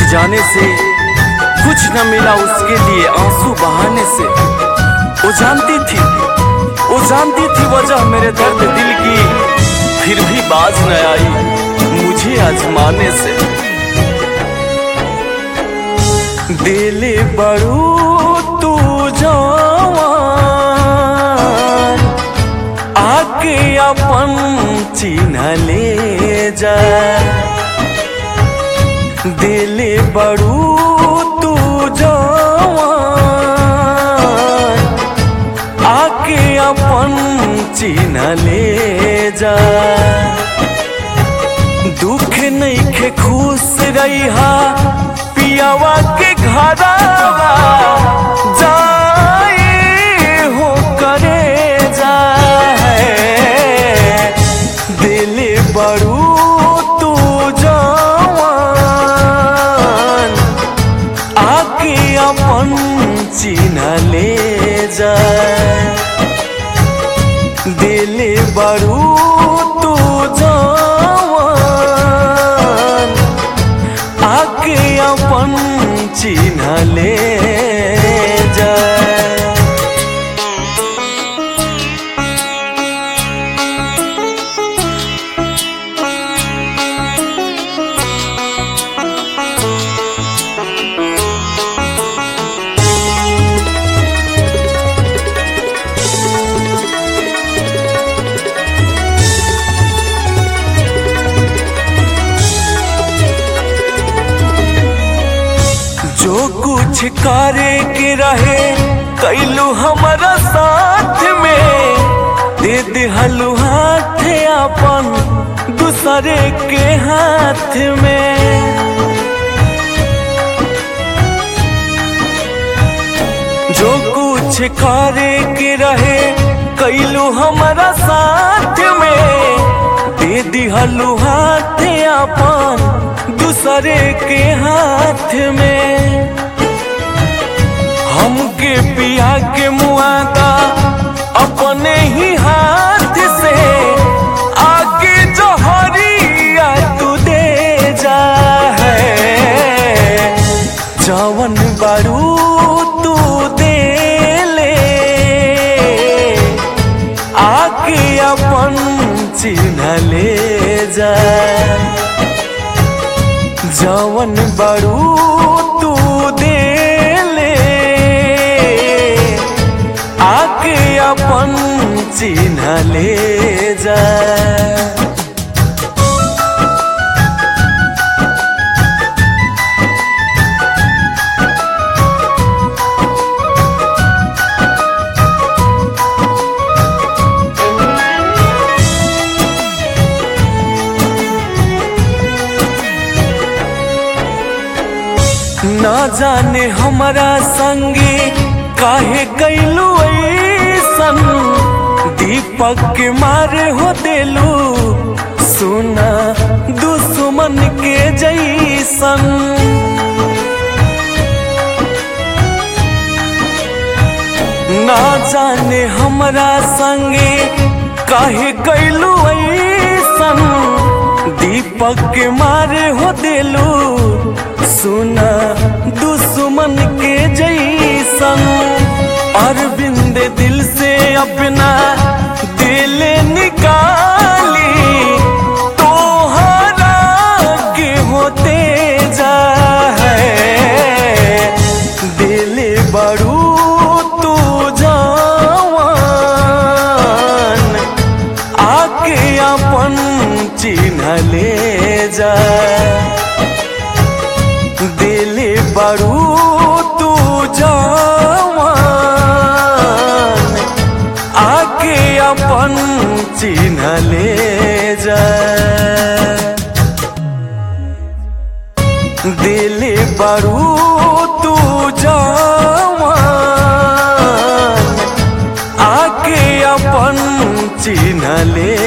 जाने से कुछ न मिला उसके लिए आंसू बहाने से। वो जानती थी वजह मेरे दर्द दिल की, फिर भी बाज न आई मुझे आजमाने से। दिल बड़ू तू जवान, आके अपन चिन्ह ले जा। दिल बड़ू तू जवान, आके अपन चिन्ह ले जा। दुख नहीं खे खुश रहा पियावा के घरावा, जाए हो करे जाए। दिल बड़ू तू जवान, आके अपन चिन्ह ले जा। दिल बड़ू तू जवान, आके अपन चिन्ह ले जा। जो कुछ करे के रहे कैलू हमारा साथ में, दे दिहलू हाथ अपन दूसरे के हाथ में। जो कुछ करे के रहे कैलू हमारा साथ में, दे दिहलू हाथ अपन दूसरे के हाथ में। हमके पिया के मुआदा अपने ही हाथ से, आगे जहरिया तू दे जा है। जवन बारू तू दे ले, आके अपन चिन्ह ले जा। जवन बड़ू तू दे ले, आके अपन चिन्ह ले जा। ना जाने हमारा संगे काहे कैलू ऐसन, दीपक के मारे हो देलू सुना दुश्मन के जैसन। ना जाने हमारा संगे काहे कैलू ऐसन, दीपक के मारे हो देलू सुना दुश्मन के जैसन। अरविंद दिल से अपना दिल निकाली, तोहरा के होते जा है। दिल बड़ू तू जवान, आके अपन चिन्ह ले जा। दिल बड़ू तू जवान, आके अपन चिन्ह ले जा। दिल बड़ू तू जवान, आके अपन चिन्ह ले